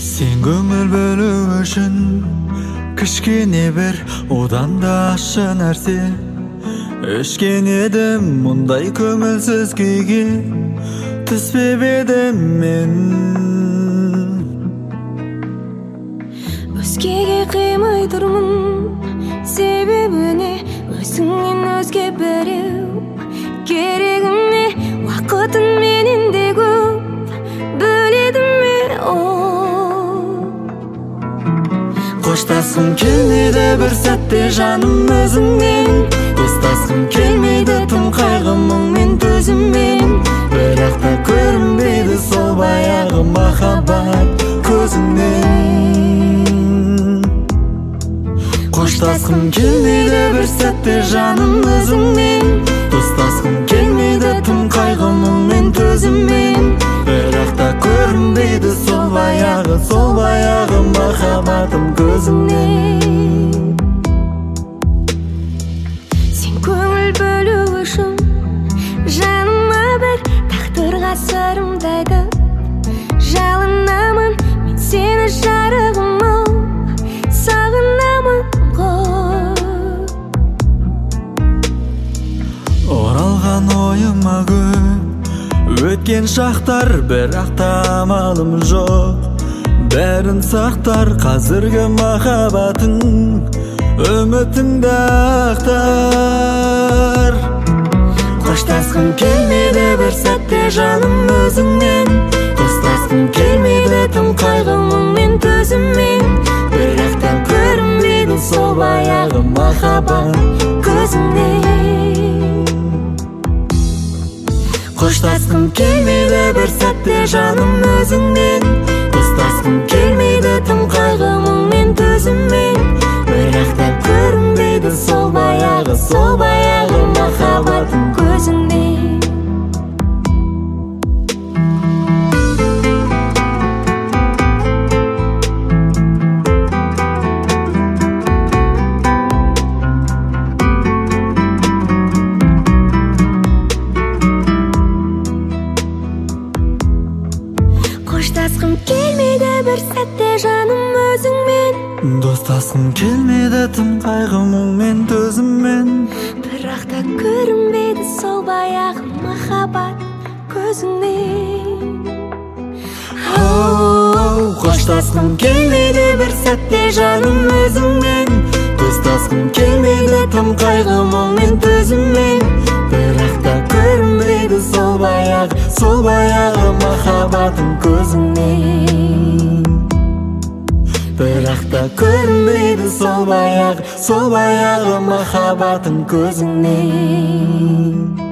Сен көңіл бөлу үшін кішкене бір одан да ащы нәрсе ішкен едім, мұндай көңілсіз күйге түспеп едім мен. Өзгеге қимай тұрмын, себебіне өзіңнен өзге біреу керегіме уақытын менен де көп бөледі ме? Қоштасқым келмейді бір сәтте жаным өзіңмен, достасқым келмейді тым қайғы мұңмен төзіммен, бірақ та көрінбейді сол баяғы махаббат көзіңнен. Қоштасқым келмейді бір сәтте жаным өзіңмен, достасқым келмейді тым қайғы мұңмен төзіммен, бірақ та көрінбейді сол баяғы махаббатым көзіңнен. Сен көңіл бөлу үшін жаныма бір тағдырға сырымдайды. Жалынамын мен сені жарығым ау, сағынамын ғой. Оралған ойыма көп өткен шақтар, бірақ та амалым жоқ. Бәрін сақтар қазіргі махаббатың, үмітіңді ақтар. Қоштасқым келмейді бір сәтте жаным өзіңмен, достасқым келмейді тым қайғы мұңмен төзіммен, бірақ та көрінбейді сол баяғы махаббат көзіңнен. Қоштасқым келмейді бір сәтте жаным өзіңмен, достасқым келмейді тым қайғы мұңмен төзіммен, бірақ та көрінбейді сол баяғы махаббатым көзіңнен. Қоштасқым келмейді бір сәтте жаным өзіңмен, достасқым келмейді тым қайғы мұңмен төзіммен, бірақ та көрінбейді сол баяғы махаббат көзіңнен. Қоштасқым келмейді бір сәтте жаным өзіңмен, достасқым келмейді тым қайғы мұңмен төзіммен, бірақ та көрінбейді сол баяғы махаббатым көзіңнен. Бірақ та көрінбейді сол баяғы махаббатым көзіңнен.